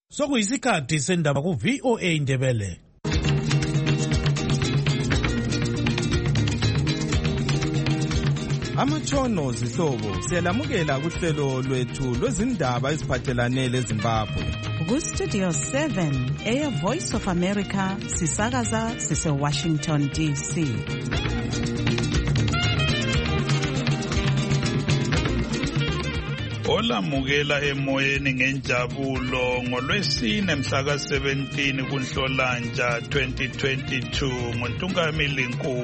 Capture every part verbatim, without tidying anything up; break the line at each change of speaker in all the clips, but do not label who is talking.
Sokuyisikhathi sendaba ku V O A Indebele.
Amatshono zihlobo siyalamukela kuhlelo lwethu lwezindaba eziphathelane leZimbabwe.
Ku Studio seven, Air Voice of America, sisakaza sise Washington D C.
Olamukela emoyeni ngenjabulo ngolwesine mhla ka seventeen kuNhlolanja twenty twenty-two ngoNtungamili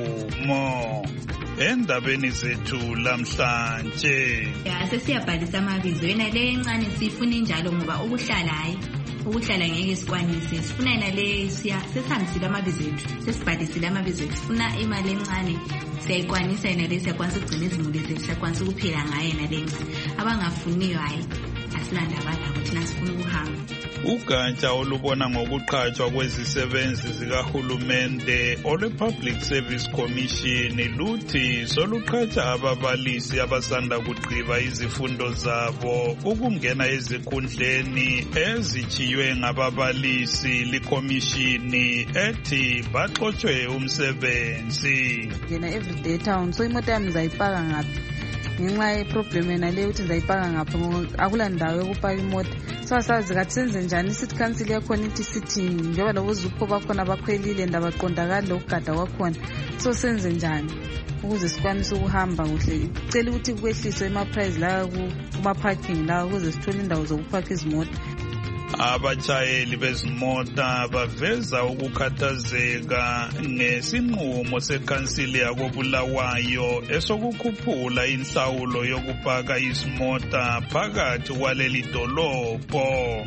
Nkumo. Endabeni zethu lamhlanje
ya sesiyabhalisa amabizo yena le encane sifuna njalo ngoba ukuhlala hayi ukuhlala ngeke sikwanise sifuna yena le siya sesihambisile amabizo ethu sesibhalisile amabizo ethu sifuna imali encane siyayikwanisa yena le siyakwanisa ukugcina izimuli zethu siyakwanisa ukuphila ngayo yena le encane abangafuniyo hayi asilandaba labo thina sifuna ukuhamba.
Ugatsha olubona ngokuqhatshwa kwezisebenzi zikahulumende olwe-Public Service Commission luthi soluqhatsha ababalisi abasanda kugqiba izifundo zabo ukungena ezikhundleni ezitshiywe ngababalisi likhomishini ethi baxotshwe umsebenzi.
Ngena everyday town so imota yami ngizayipaka ngaphi ngenxa yeproblem yena leyo ukuthi ngizayipaka ngaphi akula ndawo yokupaka imota. So asazi kathi senze njani city council yakhona ithi sithi njengoba labo zupho bakhona abakhwelile ndabaqondakala lokugada kwakhona so senze njani ukuze sikwanise ukuhamba kuhle cela ukuthi kwehliswe ama price la kuma parking la ukuze sithole indawo zokupaka izimota.
Abatshayeli bezimota baveza ukukhathazeka ngesinqumo sekhansili yakobulawayo esokukhuphula inhlawulo yokupaka izimota phakathi kwaleli dolobho.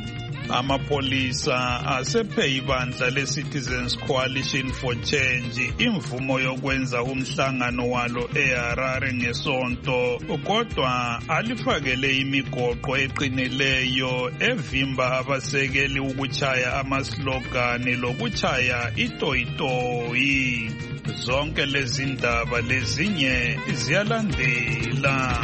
Amapolisa asephe ibandla le-Citizens Coalition for Change imvumo yokwenza umhlangano walo eHarare ngesonto kodwa alifakele imigoqo eqinileyo evimba abasekeli ukuchaya amaslogani lokuchaya itoyitoyi. Zonke lezi ndaba lezinye ziyalandela.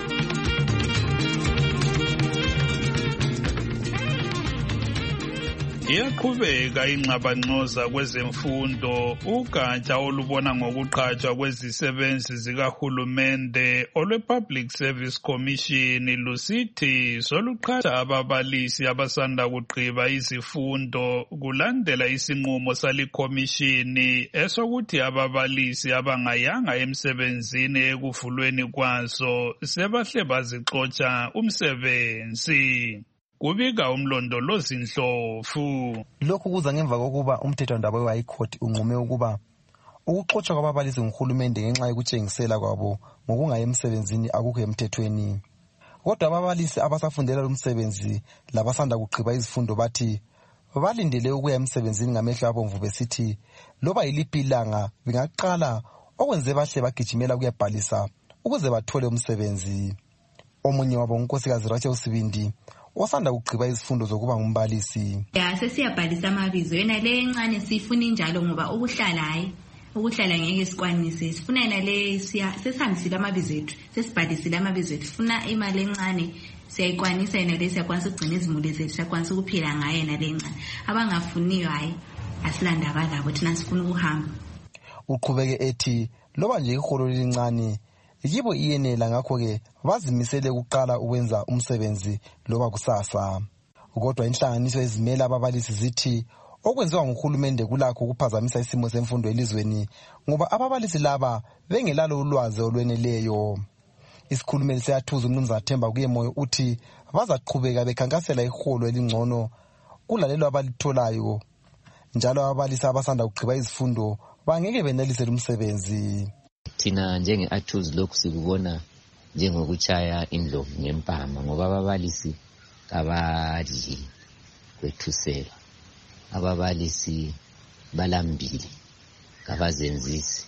Iyaqhubeka ingxabangxoza kwezemfundo. Ugatsha olubona ngokuqhatshwa kwezisebenzi zikahulumende olwe-Public Service Commission lusithi soluqhatsha ababalisi abasanda kugqiba izifundo kulandela isinqumo salikhomishini esokuthi ababalisi abangayanga emsebenzini ekuvulweni kwaso sebahle bazixotsha umsebenzi. Kubika umlondolozi Ndlovu.
Lokhu kuza ngemva kokuba umthethwandaba we-High Court unqume ukuba ukuxotshwa kwababalisi nguhulumende ngenxa yokutshengisela kwabo ngokungayi emsebenzini akukho emthethweni. Kodwa ababalisi abasafundela umsebenzi labasanda kugqiba izifundo bathi balindele ukuya emsebenzini ngamehlo abomvu besithi loba yiliphi ilanga bengaqala okwenze bahle bagijimela ukuyabhalisa ukuze bathole umsebenzi. Omunye wabo unkosikazi Rachel Sibindi osanda kugqiba izifundo zokuba ngumbalisi.
Ya sesiyabhalisa amabizo yena le encane sifuna njalo ngoba ukuhlala hayi ukuhlala ngeke sikwanise sifuna yena le siya sesihambisile amabizo ethu sesibhalisile amabizo ethu sifuna imali encane siyayikwanisa yena le siyakwanisa ukugcina izimuli zethu siyakwanisa ukuphila ngayo yena le encane abangafuniyo hayi asilandaba labo thina sifuna ukuhamba.
Uqhubeke ethi loba nje iholo elincane yibo iyenela ngakho ke bazimisele ukuqala ukwenza umsebenzi loba kusasa. Kodwa inhlanganiso ezimela ababalisi zithi okwenziwa nguhulumende kulakho ukuphazamisa isimo semfundo elizweni ngoba ababalisi laba bengelalo ulwazi olweneleyo. Isikhulumeli siyathuza uMnumzana Themba Kuyemoyo uthi bazaqhubeka bekhankasela iholo elingcono kulalelo abalitholayo njalo ababalisi abasanda kugqiba izifundo bangeke benelise umsebenzi.
Thina njenge-Athuzi lokhu sikubona njengokuchaya indlovu ngempama ngoba ababalisi abadli kwethusela, ababalisi balambile kabazenzisi,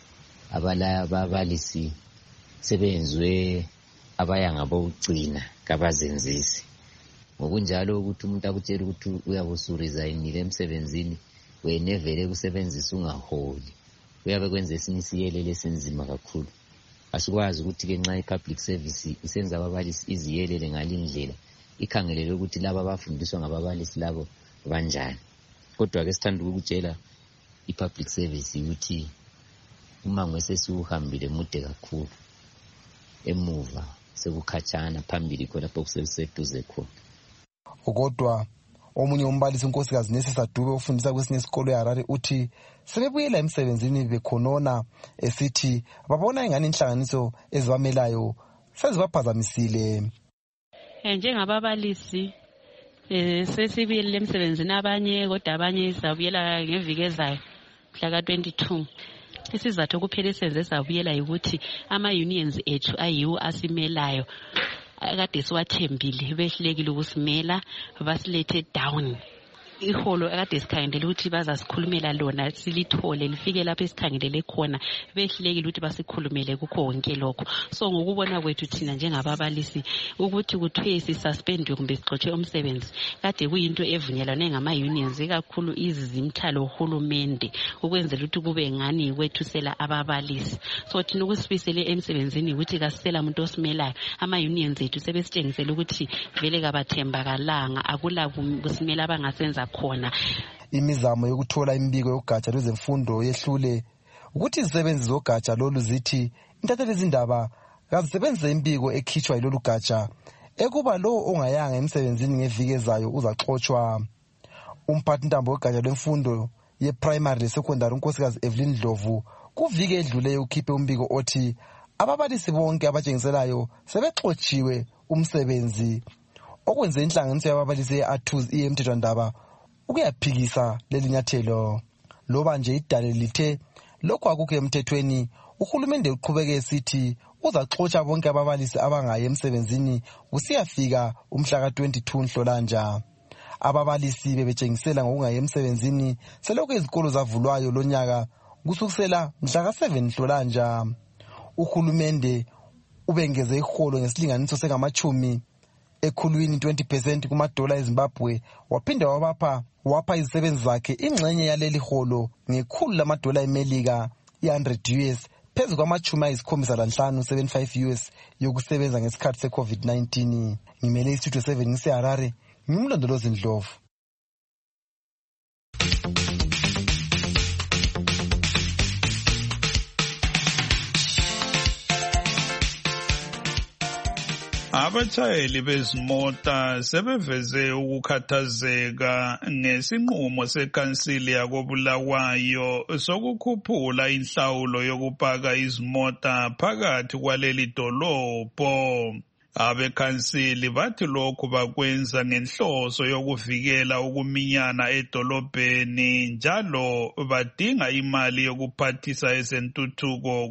ababalisi sebenzwe abaya ngabokugcina kabazenzisi. Ngokunjalo ukuthi umuntu akutshela ukuthi uyabusurizayinile emsebenzini wenevele kusebenzisa ungaholi uyabe kwenza esinye isiyelele esinzima kakhulu. Asikwazi ukuthi ke nxa i-public service isenza ababalisi iziyelele ngalindlela ikhangelele ukuthi laba abafundiswa ngababalisi labo banjani. Kodwa ke sithanda ukutshela i-public service ukuthi uma ngwesesiuhambile mude kakhulu emuva sekukhatshana phambili khona lapho kuseduze khona.
Kodwa omunye umbalisi unkosikazi Nesisa Dube ufundisa kwesinye isikolo eHarare uthi sebebuyela emsebenzini bekhonona esithi babona ingane inhlanganiso ezibamelayo sezibaphazamisile.
Njengababalisi sesibuyele emsebenzini abanye kodwa abanye zabuyela ngeviki ezayo mhla ka twenty-two. Isizathu kuphela esenze sabuyela ukuthi ama-unions ethu ayiwo asimelayo akade siwathembile behlulekile ukusimela basilethe down. Iholo akade sikhangelele ukuthi bazasikhulumela lona silithole lifike lapho esikhangelele khona behlulekile ukuthi basikhulumele kukho konke lokho. So ngokubona kwethu thina njengababalisi ukuthi kuthiwe sisuspendwe kumbe sixotshe umsebenzi kade kuyinto evunyelwane ngama-unions ikakhulu izizimthalo uhulumende ukwenzela ukuthi kube ngani kwethusela ababalisi. So thina ukusifisele emsebenzini ukuthi kasisela umuntu osimelayo ama-unions ethu sebesitshengisela ukuthi vele kabathembakalanga akula kusimela abangasenza khona.
Imizamo yokuthola imbiko yogatsha lwezemfundo yehlule ukuthi izisebenzi zogatsha lolu zithi intatheli izindaba kazisebenze imbiko ekhitshwa yilolu gatsha ekuba lo ongayanga emsebenzini ngeviki ezayo uzaxotshwa. Umphathintambo wogatsha lwemfundo ye-primary le-secondary unkosikazi Evelyn Dlovu kuviki edluleyo ukhiphe umbiko othi ababalisi bonke abatshengiselayo sebexotshiwe umsebenzi okwenze inhlanganiso yababalisi ye-Athuz iye emthethwandaba ukuyaphikisa leli nyathelo. Loba nje idale lithe lokho akukho emthethweni, uhulumende uqhubeke esithi uzaxotsha bonke ababalisi abangayi emsebenzini kusiyafika umhla ka twenty-two Nhlolanja. Ababalisi bebetshengisela ngokungayi emsebenzini selokhu izikolo zavulwayo lonyaka kusukisela mhla ka seven Nhlolanja. Uhulumende ubengeze iholo ngesilinganiso sengamachumi ekhulwini twenty percent kumadola eZimbabwe waphinda wabapha wapha izisebenzi zakhe ingxenye yaleli holo ngekhulu lamadola eMelika one hundred U S phezu kwamachumi ayisikhombisa lanhlanu seventy-five U S yokusebenza ngesikhathi se-COVID nineteen. Ngimele istudio seven ngiseHarare, ngimlondolozi Ndlovu.
Abatshayeli bezimota sebeveze ukukhathazeka ngesinqumo sekhansili yakoBulawayo sokukhuphula inhlawulo yokupaka izimota phakathi kwaleli dolobho. Abekhansili bathi lokhu bakwenza ngenhloso yokuvikela ukuminyana edolobheni njalo badinga imali yokuphathisa ezentuthuko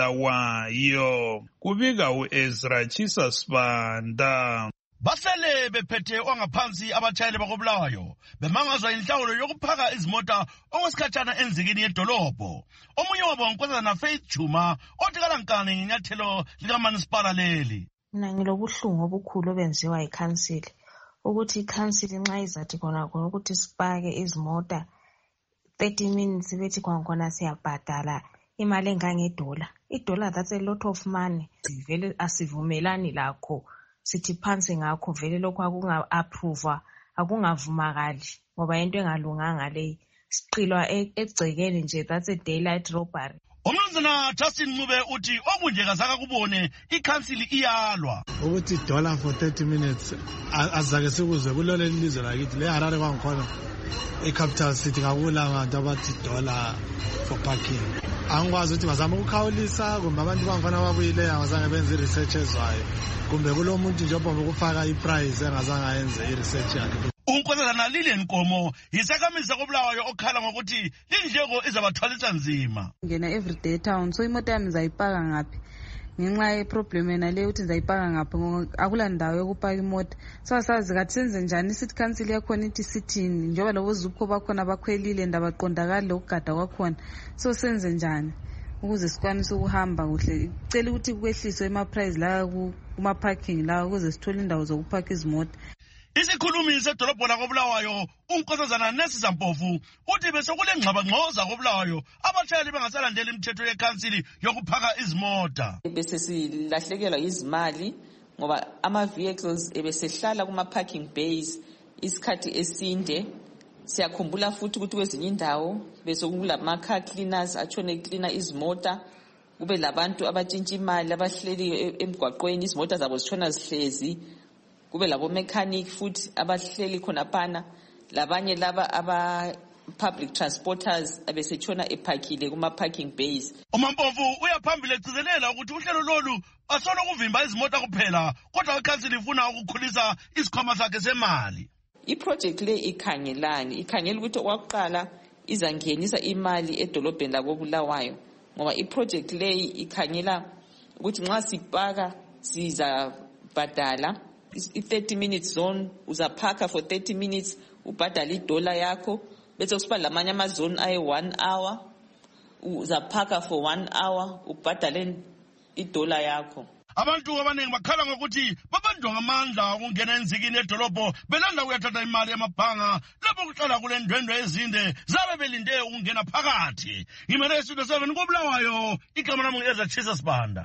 koBulawayo. Kubika u-Ezra Chisa Sibanda.
Basele bephethe ongaphansi abatshayeli bakoBulawayo bemangazwa inhlawulo yokuphaka izimota okwesikhatshana enzikini yedolobho. Omunye wabo unkosazana Faith Chuma othi kalankani ngenyathelo likaManisipala leli.
Mina ngilobuhlungu obukhulu obenziwa yikhansili ukuthi ikhansili nxa izathi khona khona ukuthi sipake izimota thirty minutes bethi khona siyabhadala imali engangedola. Idola that's a lot of money. Vele asivumelani lakho sithi phansi ngakho vele lokho akunga-approve akungavumakali ngoba into engalunganga leyi siqilwa egcekeni nje that's a daylight robbery.
Umnumzana Justin Mube uthi okunje kazaka kubone ikhansili iyalwa
ukuthi dollar for thirty minutes azake sikuzwe kulole ilizwe lakithi le Harare kwangikhona i-capital city ngakula abantu abathi dollar for parking. Angikwazi ukuthi bazama ukukhawulisa kumbe abantu bangifana ababuyile angazange benze i-research ezwayo kumbe kulo muntu nje obomba ukufaka i-price engazange ayenze i-research yakhe.
Unkosazana Lilian Nkomo yisakamisa koBulawayo okhala ngokuthi indleko izabathwalisa nzima.
Ngena everyday town so imota yami ngizayipaka ngaphi ngenxa yeproblem yena le ukuthi ngizayipaka ngaphi akula ndawo yokupaka imota. So sazi kathi senze njani city council yakhona ithi sithini njengoba labo zupho bakhona bakhwelile ndabaqondakala lokugada kwakhona. So senze njani ukuze sikwanise ukuhamba kuhle. Cela ukuthi kwehliswe ema price la kuma parking la ukuze sithole indawo zokupaka izimota.
Isikhulumi sedolobho lakoBulawayo unkosazana Nesisa Mpofu uthi bese kule ngxaba ngxoza koBulawayo abatshayeli bengasalandela imithetho yekhansili yokuphaka izimota.
Bese silahlekelwa izimali ngoba ama-vehicles ebesehlala kuma-parking bays isikhathi esinde. Siyakhumbula futhi ukuthi kwezinye indawo bese kulama-car cleaners atshone cleaner izimota, kube labantu abatshintshha imali abahleli emgwaqweni, izimota zabo zitshona zihlezi, kube labo-mechanic futhi abahleli khonaphana, labanye laba aba public transporters abesetshona ephakile kuma-parking bays.
uMampofu uyaphambili egcizelela ukuthi uhlelo lolu asolo kuvimba izimota kuphela, kodwa ikhansili ifuna ukukhulisa isikhwama sakhe semali.
Iproject le ikhangelani, ikhangela ukuthi owakuqala izangenisa imali edolobheni lakobulawayo, ngoba iproject le ikhangela ukuthi nxa sipaka sizabhadala i-thirty minutes zone, uzaphaka for thirty minutes ubhadala idola yakho, bese kusiba lamanye amazone ayi one hour, uzaphaka for one hour ubhadale idola yakho.
Abantu abaningi bakhala ngokuthi babanjwa ngamandla ukungena enzikini edolobho belanda ukuyathatha imali emabhanga lapho kuhlala kule ndwendwe ezinde zabe belinde ukungena phakathi. Ngimele estudio seven koBulawayo, igama lami ngu-Ezra Chisa Sibanda.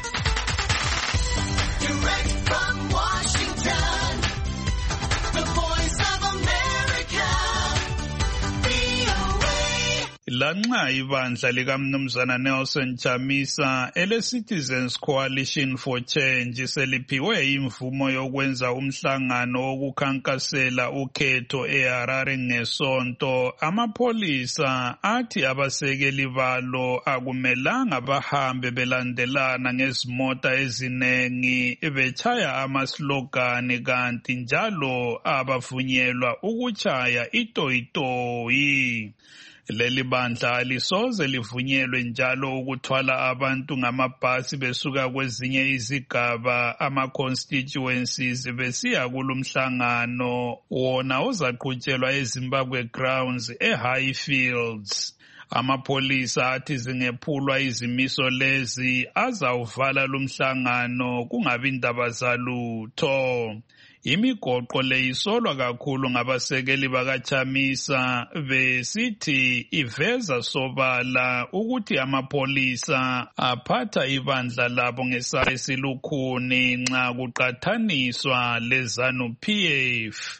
Direct from Washington, the voice of America, V O A.
Lanxa ibandla likaMnumzana Nelson Chamisa ele-Citizens Coalition for Change seliphiwe imvumo yokwenza umhlangano wokukhankasela ukhetho eHarare ngesonto, amapholisa athi abasekeli balo akumelanga bahambe belandelana ngezimota ezinengi betshaya amaslogani, kanti njalo abavunyelwa ukutshaya itoyitoyi. Leli bandla lisoze livunyelwe njalo ukuthwala abantu ngamabhasi besuka kwezinye izigaba ama-constituencies besiya kulumhlangano wona uzaqhutshelwa eZimbabwe Grounds eHighfields. Amapholisa athi zingephulwa izimiso lezi azawuvala lumhlangano kungabi ndaba zalutho. Imigoqo le isolwa kakhulu ngabasekeli bakaChamisa besithi iveza sobala ukuthi amapholisa aphatha ibandla labo ngesandla esilukhuni nxa kuqathaniswa leZANU-P F.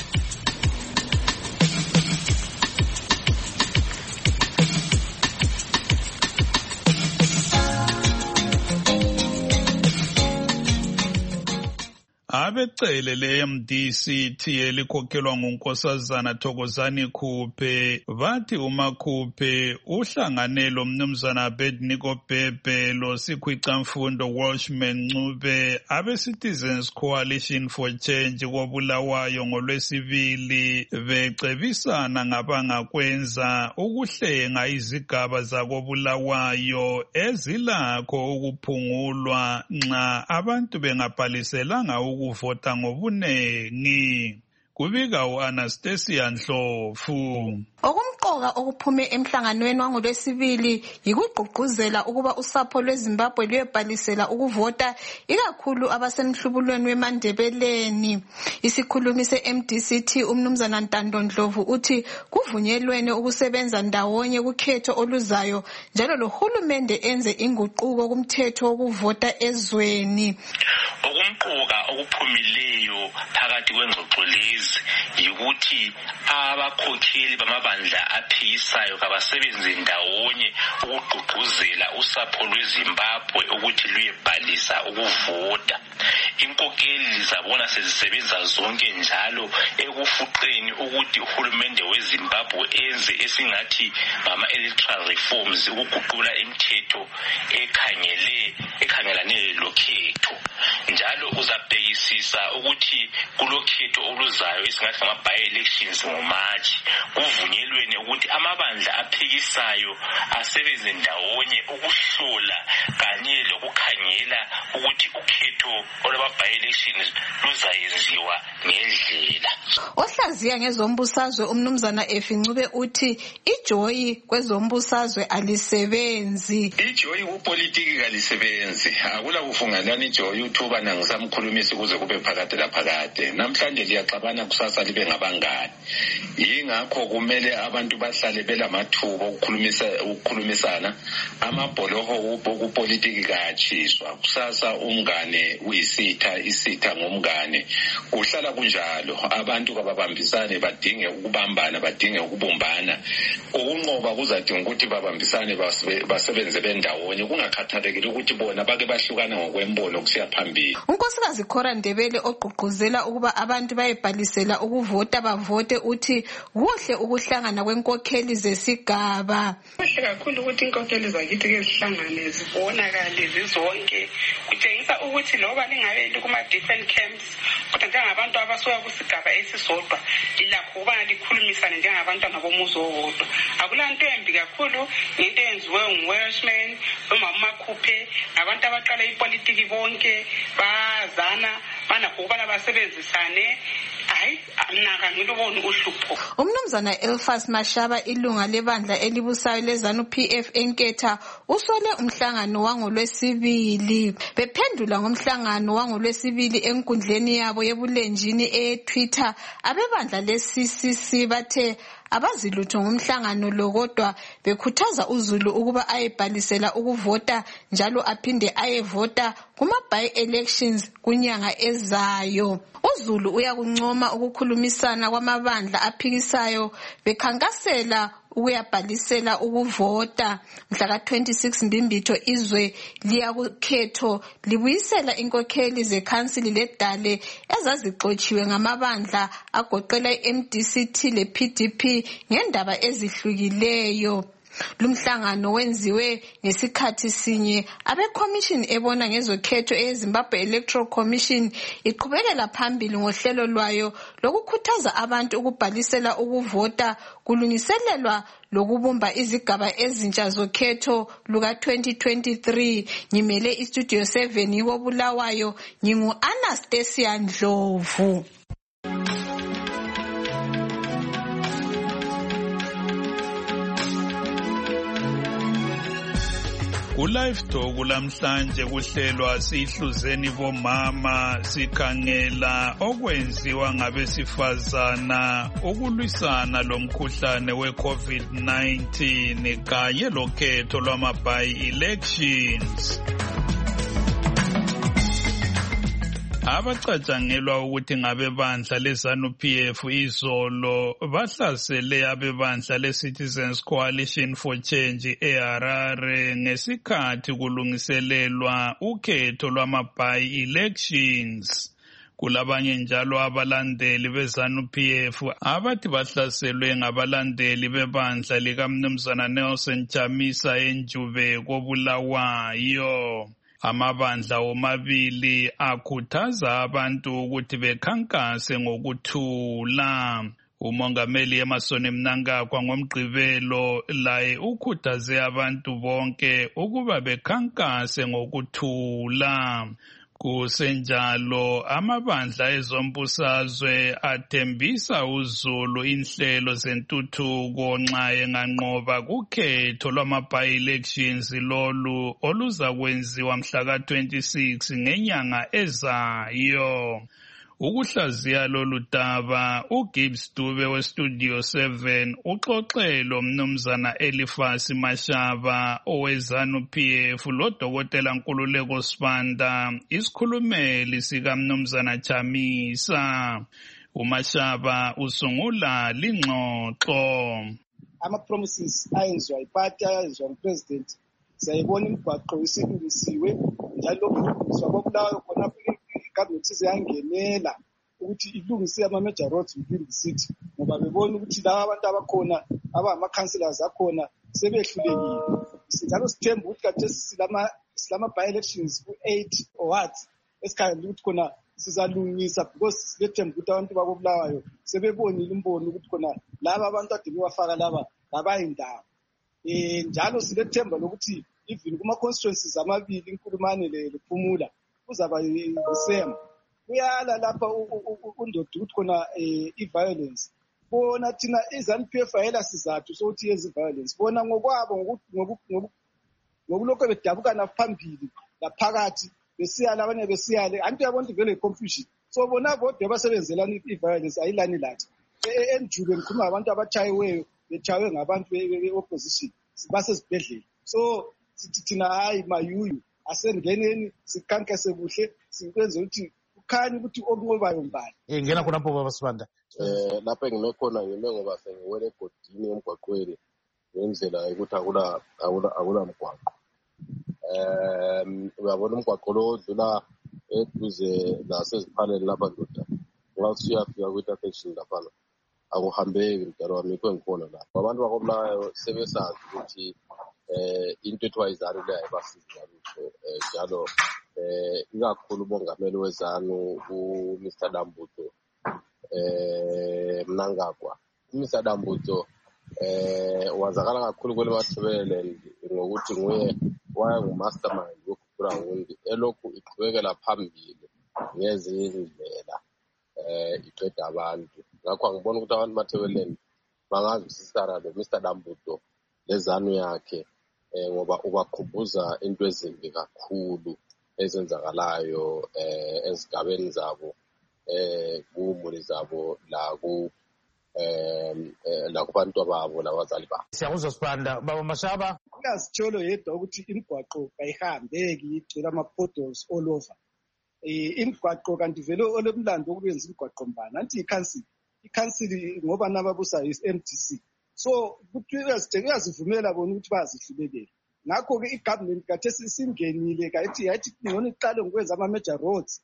Abecele le-M D C T elikhokhelwa nguNkosazana Thokozani Khuphe bathi uMakhuphe uhlangane loMnumzana Abednego Bhebhe loSikhwicamfundo Welshman Ncube abe-Citizens Coalition for Change koBulawayo ngolwesibili becebisana ngabangakwenza ukuhlenga izigaba zakoBulawayo ezilakho ukuphungulwa nxa abantu bengabhaliselanga ukuvota ngobunengi. Kubika u-Anastasia Ndlovu.
Okumqoka okuphume emhlanganweni wangolwesibili yikugqugquzela ukuba usapho lweZimbabwe luyebhalisela ukuvota, ikakhulu abasemhlubulweni weMandebeleni. Isikhulumi se-M D C T uMnumzana Ntando Ndlovu uthi kuvunyelwene ukusebenza ndawonye kukhetho oluzayo, njalo lohulumende enze inguquko kumthetho wokuvota ezweni.
Okumqoka okuphumileyo phakathi kwengxoxo lezi yikuthi abakhokheli bamabandla aphikisayo kabasebenze ndawonye ukugqugquzela usapho lweZimbabwe ukuthi luyebhalisa ukuvota. Inkokeli zabona sezisebenza zonke njalo ekufuqeni ukuthi uhulumende weZimbabwe enze esingathi ngama-electoral reforms, ukuguqula imithetho ekhangele ekhangelane lokhetho. Njalo uzabhekisisa ukuthi kulokhetho oluzayo esingathi ngama-by-elections ngoMarch kuvunyelwene ukuthi amabandla aphikisayo asebenze ndawonye ukuhlola kanye lokukhangela ukuthi ukhetho olwama-by-elections luzayenziwa ngendlela.
Ohlaziya ngezombusazwe uMnumzana Efi Ncube uthi ijoyi kwezombusazwe alisebenzi.
Ijoyi kupolitiki kalisebenzi. Akula kufungalana ijoyi uthuba nangisamkhulumisa ukuze kube kube phakade laphakade. Namhlanje liyaxabana kusasa libe ngabangani. Yingakho kumele abantu bahlale belamathuba ukukhulumisa ukukhulumisana amabholoho okupolitiki kayatshiswa. Kusasa umngane uyisitha isitha ngomngane. Kuhlala kunjalo abantu kababambisane badinge ukubambana badinge ukubumbana. Ukunqoba kuzadinga ukuthi babambisane basebenze bendawonye kungakhathalekile ukuthi bona bake bahlukana ngokwembono kusiya phambili.
Unkosikazi Cora Ndebele ogqugquzela ukuba abantu bayebhalisela ukuvota bavote uthi kuhle ukuhlangana kwenkokheli zesigaba.
Kuhle kakhulu ukuthi inkokheli zakithi ke zihlangane zibonakale zizonke. Kutshengisa ukuthi loba lingabe kuma different camps kodwa njengabantu abasuka kusigaba esisodwa ilakho ukuba likhulumisane njengabantu ngabomuzi owodwa. Akulanto embi kakhulu into enziwe nguWelshman noma uMakhuphe abantu abaqala ipolitiki bonke bazana bana ukubana basebenzisane. Hayi naka ngilobona uhlupho.
Umnumzana Elfas Mashaba ilunga lebandla elibusayo leZanu P F eNketha usole umhlangano wangolwesibili. Bephendula ngomhlangano wangolwesibili enkundleni yabo yebulenjini eTwitter abebandla leC C C bathe abazilutho ngomhlangano lo kodwa bekhuthaza uZulu ukuba ayebhalisela ukuvota njalo aphinde ayevota kuma by elections kunyanga ezayo. uZulu uyakuncoma ukukhulumisana kwamabandla aphikisayo bekhankasela ukuyabhalisela ukuvota. Mhla ka twenty-six Mbimbitho izwe liyakukhetho libuyisela inkokheli zekhansili ledale ezazixotshiwe ngamabandla agoqela i-M D C T le P D P ngendaba ezihlukileyo. Lumhlangano wenziwe ngesikhathi sinye abeCommission ebona ngezokhetho eZimbabwe Electoral Commission iqhubekela phambili ngohlelo lwayo lokukhuthaza abantu ukubhalisela ukuvota kulungiselelwa lokubumba izigaba ezintsha zokhetho luka twenty twenty-three. Ngimele iStudio seven yobulawayo ngingu Anastasia Ndlovu.
Ulive Talk lamhlanje kuhlelwa sihluzeni bomama sikhangela okwenziwa ngabesifazana ukulwisana lomkhuhlane we-COVID nineteen kanye lokhetho lwama-by elections. Abacatshangelwa ukuthi ngabebandla leZanu P F izolo bahlasele abebandla leCitizens Coalition for Change eHarare ngesikhathi kulungiselelwa ukhetho lwama-by elections. Kulabanye njalo abalandeli beZanu P F abathi bahlaselwe ngabalandeli bebandla likaMnumzana Nelson Chamisa eNjube koBulawayo. Amabandla omabili akhuthaza abantu ukuthi bekhankase ngokuthula. Umongameli Emerson Mnangagwa ngomgqibelo laye ukhuthaze abantu bonke ukuba bekhankase ngokuthula. Kusenjalo amabandla ezombusazwe athembisa uZulu inhlelo zentuthuko nxa enganqoba kukhetho lwama-by elections lolu oluzakwenziwa mhla ka twenty-six ngenyanga ezayo. Ukuhlaziya lolu daba uGibbs Dube weStudio seven uxoxelo Mnumzana Elifas Mashaba oweZanu P F loDokotela Nkululeko Sibanda isikhulumeli sika Mnumzana Chamisa. uMashaba usungula lingxoxo.
Ama-promises ayenziwa ipati ayenziwa ngupresident siyayibona imigwaqo isilungisiwe njalo ukulungiswa koBulawayo khona icabinet iyangenela ukuthi ilungise ama-major roads within the city ngoba bebona ukuthi laba abantu abakhona abangama-councillors akhona sebehlulekile. Njalo sithemba ukuthi kade silama-by elections ku-eight or what esikhangela ukuthi khona sizalungisa because silethemba ukuthi abantu bakoBulawayo sebebonile imbono ukuthi khona laba abantu ade bewafaka laba labayindawo. Eh njalo silethemba lokuthi even kuma-constituencies amabili iNkulumane lePhumula kuzaba yisema. Kuyala lapha undoda ukuthi khona i-violence. Bona thina iZanu P F ayela sizathu sokuthi yezi violence. Bona ngokwabo ngokulokho bedabukana phambili laphakathi besiyala abanye besiyale anti yabona vele confusion so bona bodwa abasebenzelana i-violence ayilani lathi. Enjulu ngikhuluma ngabantu abatshayiweyo betshayiwe ngabantu be-opposition basezibhedlela. So sithi thina hayi mayuyu asengeneni sikankese kuhle sikwenze ukuthi kukhanye ukuthi okunqobayo mbali.
Eh ngena khonapho baba Sibanda.
Eh lapha engime khona ngime ngoba sengiwele egodini emgwaqweni ngendlela ukuthi akula akula akula mgwaqo. Um uyabona umgwaqo lo odlula eduze naseziphaleni lapha ndoda. Ngathi uyafika kwi-intersection lapha. Akuhambeki mdala wami ikho ngikhona lapha. Abantu bakobulayo sebesazi ukuthi eh into ethiwa izanu le ayibasiza lutho njalo eh ikakhulu umongameli wezanu uMr Dambuto eh Mnangagwa. uMr Dambuto eh wazakala kakhulu kwele mathebele ngokuthi nguye waya ngumastermind wokuGrawundi elokhu iqhubekela phambili ngezinye indlela eh iqeda abantu. Ngakho angibona ukuthi abantu mathebeleni bangazwisisana lo Mr Dambuto lezanu yakhe eh ngoba ubakhumbuza into ezimbi kakhulu ezenzakalayo eh ezigabeni zabo eh kumuli zabo la ku eh la kubantu ababo labazali babo.
Siyakuzwa Sibanda baba Mashaba.
Uyazitsholo yedwa ukuthi imigwaqo ayihambeki igcina ama-potholes all over. Eh imigwaqo kanti vele olomlando ukuyenza imigwaqo mbani anti i-council i-council ngoba nababusa is-M D C. So kuthi uyazivumela bona ukuthi bazihlulekele. Ngakho ke i-government kathe singenile kayithi yathi ngone iqale ngokwenza ama-major roads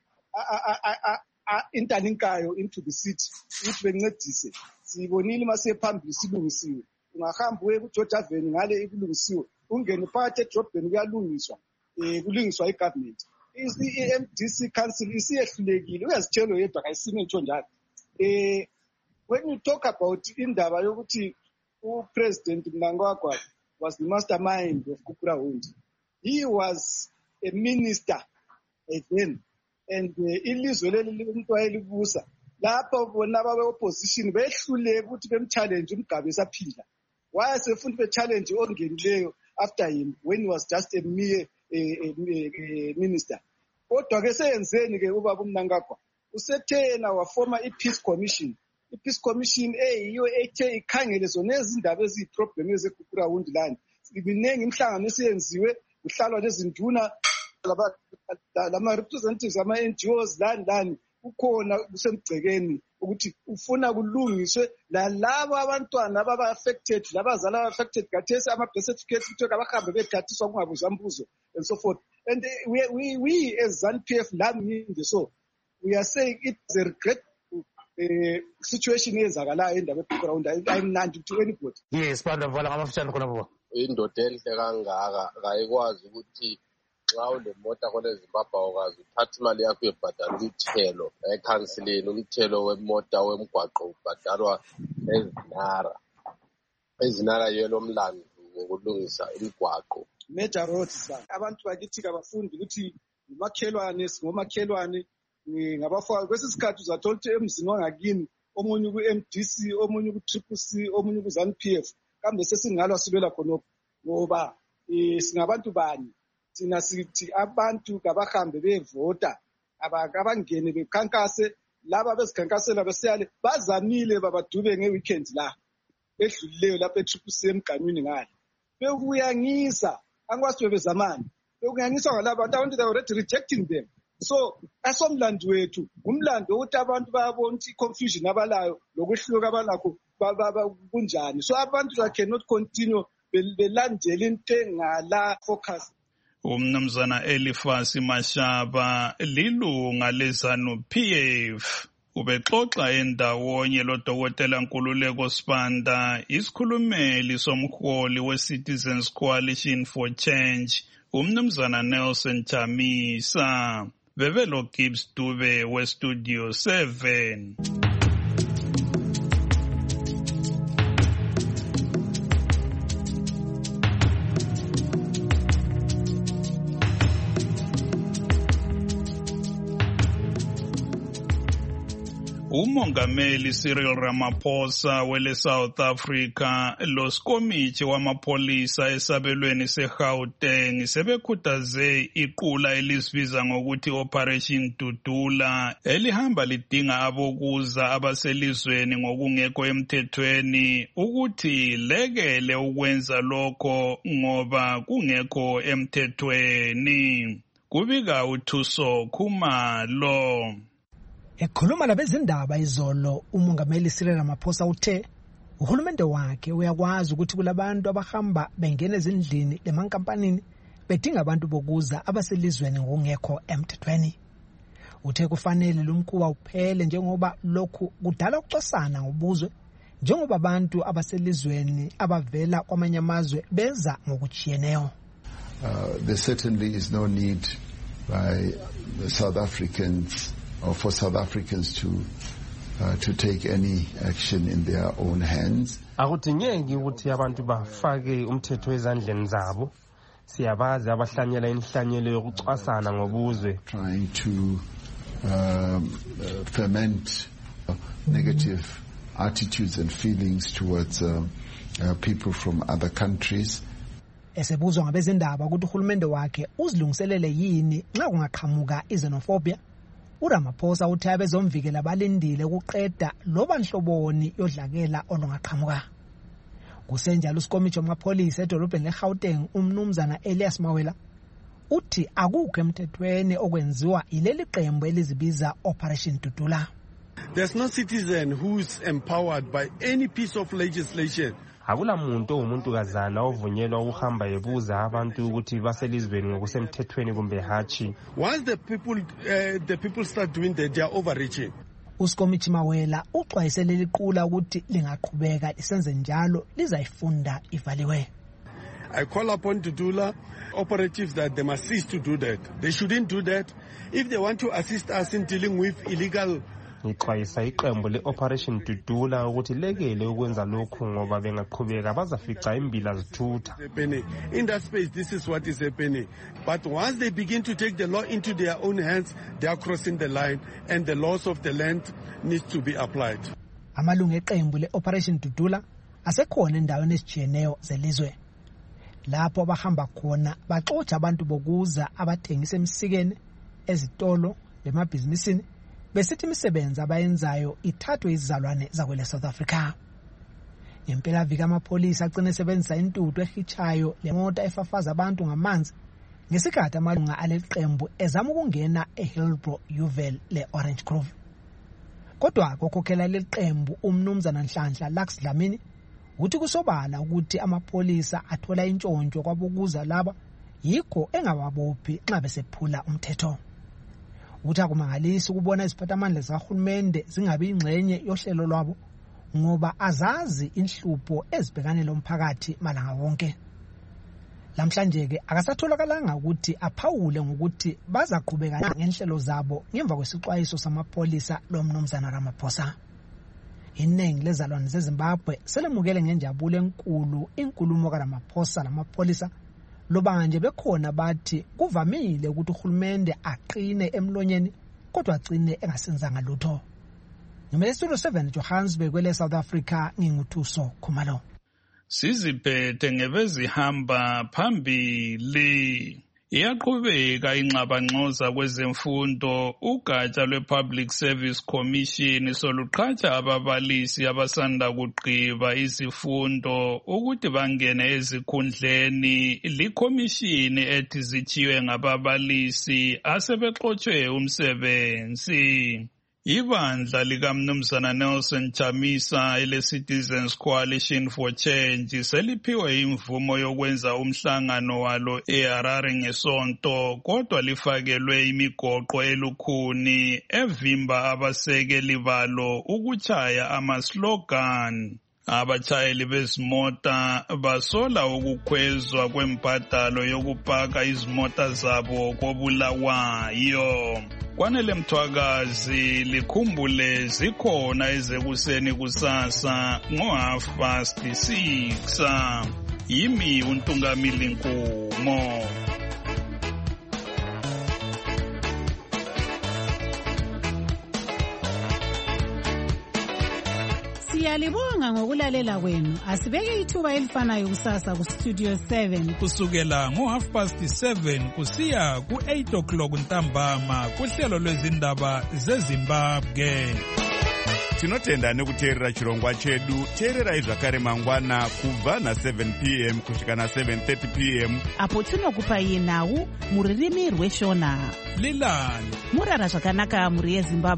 interlinkayo into the city ukuthi bencedise. Sibonile masephambili silungisiwe. Ungahamba uye ku-George Avenue ngale ikulungisiwe. Ungene phakathi edrobheni kuyalungiswa. Eh kulungiswa i-government. I-M D C council isiyehlulekile. Uyazitshelo yedwa kayisime ntsho njalo. Eh when you talk about indaba yokuthi uPresident Mnangagwa was the mastermind of Grawundi, he was a minister then, and ilizwe leli umuntu wayelibusa lapho bona ababe-opposition behluleke ukuthi bemchallenge umgabe esaphila. Wayesefundi be-challenge ongenileyo after him when he was just a mere minister. Kodwa-ke seyenzeni-ke ubaba uMnangagwa? Usethena wafoma i-Peace Commission. I-Peace Commission eyiyo ethe ikhangele zona ezindaba eziyiproblem ezegugrawundi lani. Ibiningi imhlangano esiyenziwe kuhlalwa lezinduna lama-representatives ama-N G Os lani lani ukhona kusemgcekeni ukuthi ufuna kulungiswe lalabo abantwana ababa-affected labazali aba-affected kathesi ama-birth certificates ukuthi abahambe bethathiswa kungabuzwa mbuzo and so forth. And we, we, we as ZANU-P F lami so we are saying it's a regret eh situation eyenzakalayo endaba eGrawundi ayimnandi to anybody.
Yes Sibanda vala ngamafutshane khona baba.
Indoda enhle kangaka kayikwazi ukuthi xa unemoto kone Zimbabwe ukwazi uthatha imali yakho yebhadala umthelo ekhansileni umthelo wemoto wemgwaqo ubhadalwa ezinara ezinara yelo mlando ngokulungisa imigwaqo
major roads. Abantu bakithi kabafundi ukuthi umakhelwane singomakhelwane ngabafaka kwesisikhathi uzathola ukuthi emzini wangakini omunye ku-M D C omunye ku-Triple C omunye ku-ZANU-P F kambe sesingalwa sibela khonokho ngoba eh singabantu bani sina sithi abantu kabahambe bevota abangene bekhankase laba bezikhankasela besiyale bazamile babadube ngeweekend la edlulileyo lapha e-Triple C emganwini ngale bekuyangisa angwazi bezamani bekuyangisa ngalabo abantu they already rejecting them. So asomlando wethu umlando ukuthi abantu bayabona ukuthi confusion abalayo lokwehluka abalakho kunjani. So abantu they cannot continue belandela into engala focus.
Umnumzana Elifasi Mashaba lilunga leZANU-P F ubexoxa endawonye loDokotela Nkululeko Sibanda isikhulumeli somholi we-Citizens Coalition for Change umnumzana Nelson Chamisa. Bebelo Gibbs Dube we Studio seven. umongameli Cyril Ramaphosa wele South Africa losikomithi wamapholisa esabelweni seGauteng sebekhuthaze iqula elisibiza ngokuthi Operation Dudula elihamba lidinga abokuza abaselizweni ngokungekho emthethweni ukuthi lekele ukwenza lokho ngoba kungekho emthethweni. Kubika uThuso Khumalo.
Ekhuluma labezindaba izolo, umongameli Cyril Ramaphosa uthe uhulumende wakhe uyakwazi ukuthi kulabantu abahamba bengena ezindlini lemankampanini bedinga abantu bokuza abaselizweni ngokungekho emthethweni. Uthe kufanele lumkhuba uphele njengoba lokhu kudala ukucosana ngobuzwe njengoba abantu abaselizweni abavela kwamanye amazwe beza ngokujiyeneyo.
Uh, there certainly is no need by the South Africans or for South Africans to uh, to take any action in their own hands.
Akudingeki ukuthi abantu bafake umthetho ezandleni zabo. Siyabazi abahlanyela inhlanyelo yokucwasana ngobuzwe.
Trying to um, uh, ferment uh, negative attitudes and feelings towards uh, uh, people from other countries.
Esebuzwa ngabezindaba ukuthi uhulumende wakhe uzilungiselele yini nxa kungaqhamuka izenophobia, uRamaphosa uthi abezomvikela balindile ukuqeda loba nhloboni yodlakela olungaqhamuka. Kusenjalo usikomithi wamapholisa edolobheni leGauteng umnumzana Elias Mawela uthi akukho emthethweni okwenziwa ileli qembu elizibiza Operation Dudula.
There's no citizen who's empowered by any piece of legislation.
Akula muntu umuntu kazana ovunyelwa ukuhamba ebuza abantu ukuthi baselizweni ngokusemthethweni kumbe hachi.
Once the people uh, the people start doing that, they are overreaching.
Usikomithi Mawela uxwayisele liqula ukuthi lingaqhubeka lisenze njalo lizayifunda ivaliwe.
I call upon Dudula operatives that they must cease to do that. They shouldn't do that. If they want to assist us in dealing with illegal
Nixwayisa iqembu le-Operation Dudula ukuthi lekele ukwenza lokhu ngoba bengaqhubeka bazafica imbila zithutha.
In that space, this is what is happening. But once they begin to take the law into their own hands, they are crossing the line and the laws of the land needs to be applied.
Amalungu eqembu le-Operation Dudula asekhona endaweni ezijiyeneyo zelizwe. Lapho abahamba khona baxotsha abantu bokuza abathengisa emsikeni, ezitolo, lemabhizinisini besithi imisebenzi abayenzayo ithathwe izizalwane zakwele South Africa. Ngempela vika amapholisa agcina esebenzisa intuthu ehichayo lemoto efafaza abantu ngamanzi ngesikhathi amalunga aleqembu ezama ukungena eHillbrow Uval le-Orange Grove. Kodwa kokhokhela leqembu umnumzana Nhlanhla Lux Dlamini uthi kusobala ukuthi amapholisa athola intshontsho kwabokuza laba yikho engababophi nxa besephula umthetho. Uthi akumangalisi ukubona iziphathamandla zikahulumende zingabi ingxenye yohlelo lwabo ngoba azazi inhlupho ezibhekane lomphakathi malanga wonke. Lamhlanje ke akasatholakalanga ukuthi aphawule ngokuthi bazaqhubeka ngenhlelo zabo ngemva kwesixwayiso samapholisa lomnumzana Ramaphosa. Iningi lezalwane zeZimbabwe selemukele ngenjabulo enkulu inkulumo kaRamaphosa lamapholisa loba nje bekhona bathi kuvamile ukuthi uhulumende aqine emlonyeni kodwa agcine engasenzanga lutho. Ngimele Studio seven Johannesburg kwele South Africa nginguthuso Khumalo.
Siziphethe ngebezihamba phambili. Iyaqhubeka inxabanxoza kwezemfundo ugatsha lwe-Public Service Commission soluqhatsha ababalisi abasanda kugqiba izifundo ukuthi bangene ezikhundleni likhomishini ethi zithiwe ngababalisi asebexotshwe umsebenzi. Ibandla likaMnumzana Nelson Chamisa ele-Citizens Coalition for Change seliphiwe imvumo yokwenza umhlangano walo eHarare ngesonto kodwa lifakelwe imigoqo elukhuni evimba abasekeli balo ukutshaya ama-slogan. Abatshayeli bezimota basola ukukhwezwa kwembadalo yokupaka izimota zabo koBulawayo. Kwanele Mthwakazi likhumbule zikhona ezekuseni kusasa ngo half past six. Yimi uNtungamili Nkumo.
Siyalibonga ngokulalela kwenu. Asibeke ithuba elifanayo kusasa ku Studio seven.
Kusukela ngo half past seven kusiya ku eight o'clock ntambama kuhlelo lwezindaba zeZimbabwe.
Tinotenda nekuteerera chirongwa chedu. Teererai zvakare mangwana kubva na seven p m kusvika na seven thirty p m
apo tinokupai nhau muririmi rweshona.
Lilani
murara zvakanaka muri yeZimbabwe.